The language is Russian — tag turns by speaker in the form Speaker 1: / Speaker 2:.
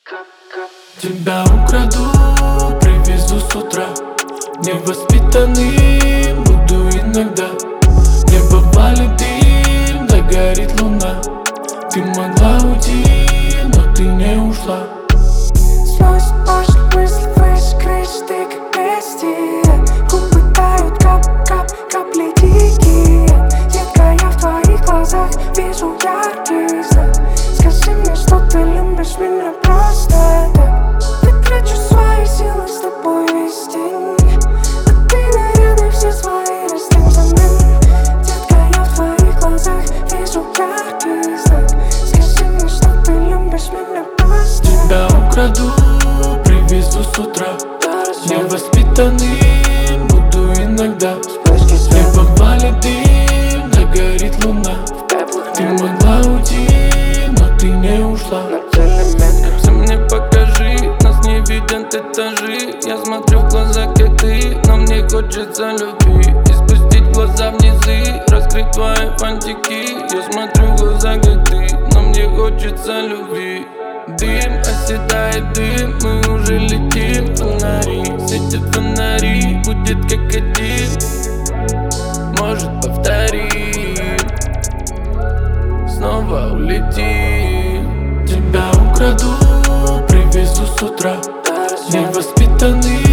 Speaker 1: Тебя украду, привезу с утра. Невоспитанным буду иногда. Небо валит дым, да горит луна. Ты могла уйти, но ты не ушла.
Speaker 2: Сквозь дождь мысли выше крыши, ты как бестия. Губы тают, кап-кап, капли дикие. Детка, я в твоих глазах вижу яркий знак. Скажи мне, что ты любишь меня просто так. Я трачу свои силы с тобой весь день, а ты наряды все свои раздень взамен. Детка, я в твоих глазах вижу яркий знак. Скажи мне, что ты любишь меня просто так.
Speaker 1: Тебя украду, привезу с утра. Невоспитанным буду иногда. Небо валит дым, да горит луна. Ты могла уйти, но ты не ушла.
Speaker 3: Ты мне покажи, нас не видят этажи. Я смотрю в глаза, как ты, но мне хочется любви. И спустить глаза в низы, раскрыть твои фантики. Я смотрю в глаза, как ты, но мне хочется любви. Дым, оседает дым, мы уже летим. Фонари, светят фонари, будет как один. Может повторим, снова улетим.
Speaker 1: Тебя украду, привезу с утра. Невоспитанный